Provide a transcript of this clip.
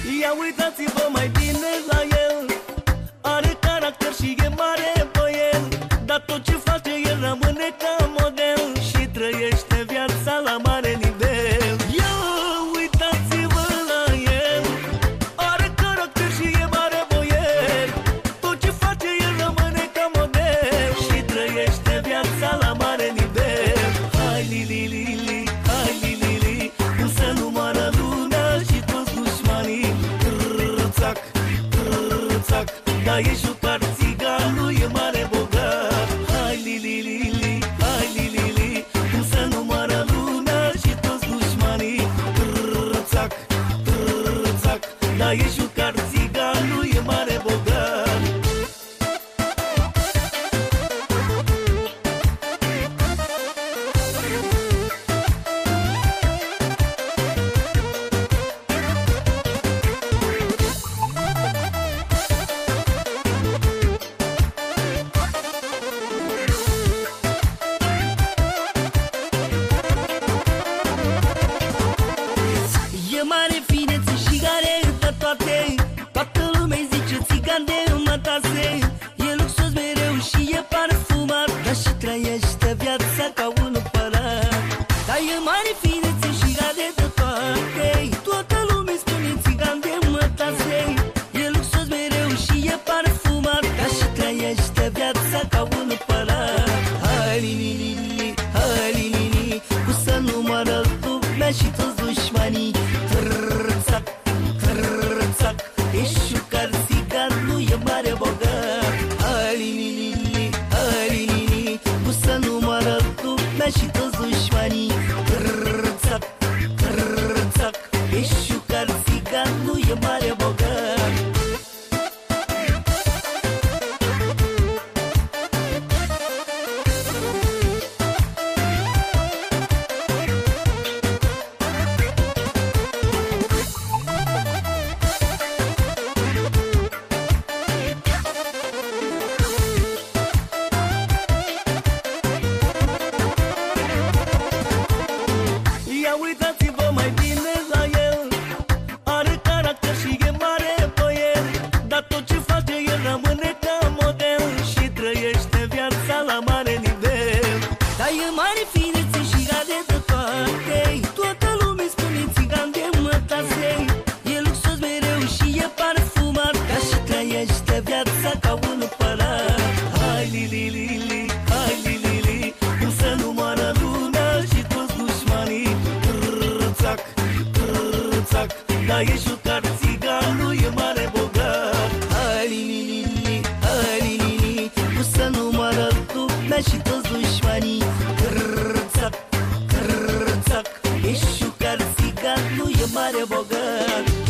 Ia uitați-vă mai bine la el, are caracter și e mare băiel, dar tot ce face el rămâne ca model și trăiește viața la mare nivel. Ia uitați-vă la el, are caracter și e mare băiel, tot ce face el rămâne ca model și trăiește viața la mare nivel. Hai li-li-li-li, hai li-li-li, cum să nu moară lumea și toți dușmanii. Trrr-țac, trrr-țac, dar e jucat țiganul, e mare bogat. Hai li-li-li-li, hai li-li-li, cum să nu moară lumea și toți dușmanii. Trrr-țac, trrr-țac, dar e jucat țiganul, e mare bogat. E mare finețe și are de toate, toată lumea zice țigan de mătase. E luxos mereu și e parfumat, dar și trăiește viața ca un împărat. Dar e mare finețe și are de toate, toată lumea spune țigan de mătase. E luxos mereu și e parfumat, dar și trăiește viața ca un împărat. Hai li-li-li, hai li-li-li, cum să nu moară lumea și toți dușmanii. Trrr-țac, trrr-țac, ești șucar țigan, nu e mare bogat. Hai li-li-li, hai li-li-li, cum să nu moară lumea și toți dușmanii. Trrr-țac, trrr-țac, ești șucar țigan, nu e mare bogat. Ia uitați-vă mai bine la el, are caracter și e mare băiel, dar tot ce face el rămâne ca model și trăiește viața la mare nivel. Dar e mare finețe și are de toate, toată lumea spune țigan de mătase. E luxos mereu și e parfumat, dar și trăiește viața ca un împărat. Hai li-li-li-li, hai li-li-li, cum să nu moară lumea și toți dușmanii. Trrr-țac, trrr-țac, dar e jucat țiganul, e mare bogat. Hai li-li-li, hai li-li-li, cum să nu moară lumea și toți dușmanii. Trrr-țac, trrr-țac, ești jucat țiganul, e mare bogat.